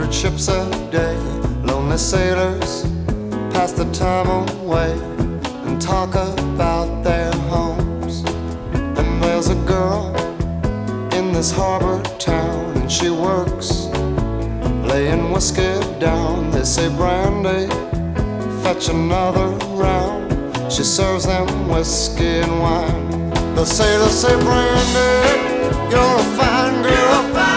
100 ships a day. Lonely sailors pass the time away and talk about their homes. And there's a girl in this harbor town, and she works laying whiskey down. They say, Brandy, fetch another round. She serves them whiskey and wine. The sailors say, Brandy, you're a fine girl.